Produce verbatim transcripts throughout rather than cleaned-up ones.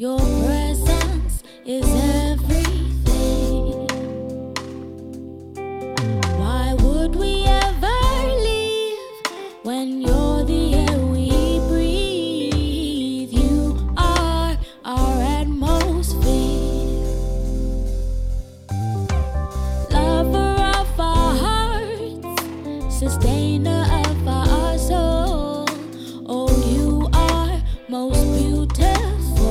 Your presence is everything. Why would we ever leave when you're the air we breathe? You are our atmosphere, lover of our hearts, sustainer of our soul. Oh, you are most beautiful.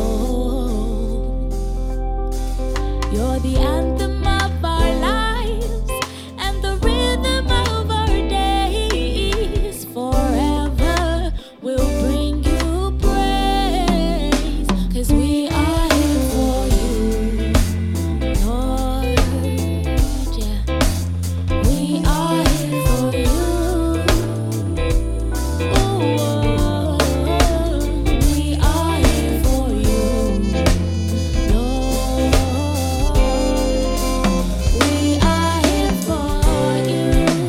You're the anthem of our lives and the rhythm of our days. Forever we'll bring you praise, 'cause we are here for you, Lord. Yeah, we are here for you. Oh, we are here for you, Lord. We are here for you.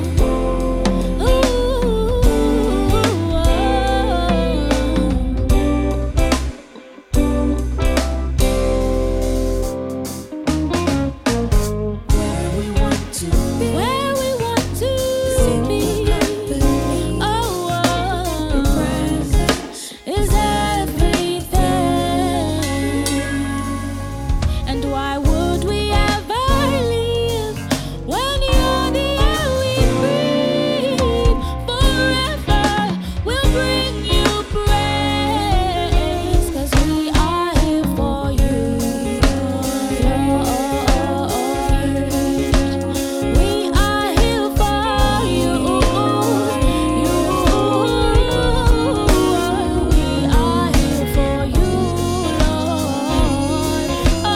Where we want to be, Where we want to be. Oh, your presence is everything. And why would we ever leave when you're the air we breathe? Forever we'll bring you praise, 'cause we are here for you, Lord. We are here for you, you. We are here for you, Lord.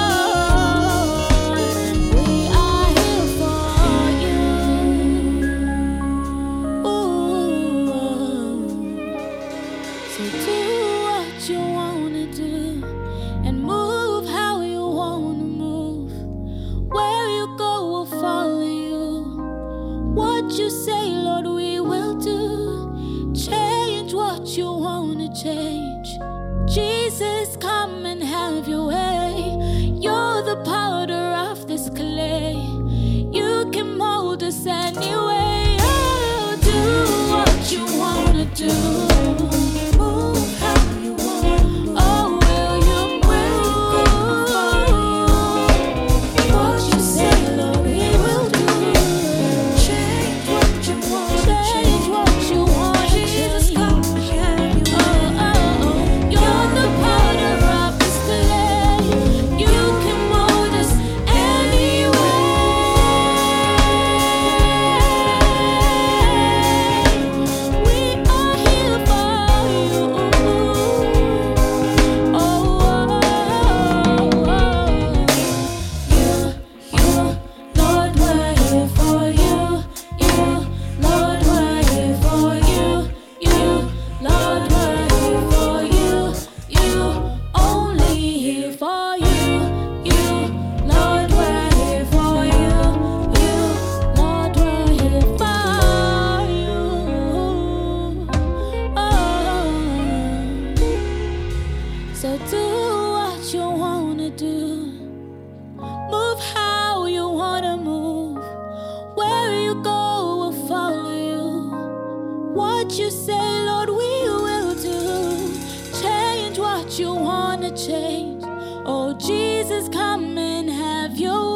Oh, we are here for you. Ooh. So do what you wanna do and move how you wanna move. Where you go, we'll follow you. What you say, Lord, we will do. Change what you wanna change. Jesus, come and have your way. You're the powder of this clay. You can mold us anyway. Oh, do what you wanna do. Move how you wanna. Oh, will you move? What you say, Lord, we will do. change what you want to Change what you want. Jesus, come and have your Oh, way. oh, oh. You're the powder of this clay. You can mold us anyway. We are here for you. Oh, oh, oh. You, you, Lord, we're here for you. You, Lord, we're here for you. You, Lord, we're here for you. You, only here for you. You, Lord, we're here for you. You, Lord, we're here for you. Oh, so do what you wanna do. Move how you wanna move. Where you go, we'll follow you. What you say, Lord, we will do. Change what you wanna change. Oh, Jesus, come and have your